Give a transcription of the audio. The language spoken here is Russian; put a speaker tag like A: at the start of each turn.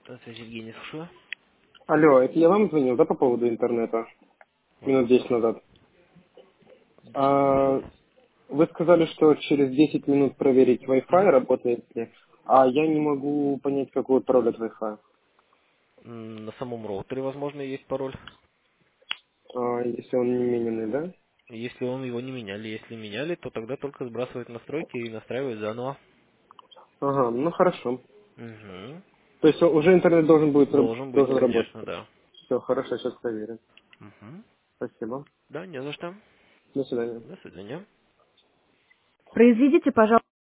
A: Здравствуйте, Евгений, слушаю.
B: Алло, это я вам звонил, да, по поводу интернета? Минут 10 назад. А, вы сказали, что через 10 минут проверить Wi-Fi,
A: Мгм.
B: работает ли, а я не могу понять, какой пароль от Wi-Fi.
A: На самом роутере, возможно, есть пароль.
B: Если он не мененный, да?
A: Если он его не меняли. Если меняли, то тогда только сбрасывать настройки и настраивать заново.
B: Ага, ну хорошо.
A: Угу.
B: То есть уже интернет должен будет
A: Должен быть,
B: должен работать.
A: конечно, да.
B: Все, хорошо, сейчас проверим.
A: Угу.
B: Спасибо.
A: Да, не за что.
B: До свидания.
A: До свидания.
B: Произведите, пожалуйста.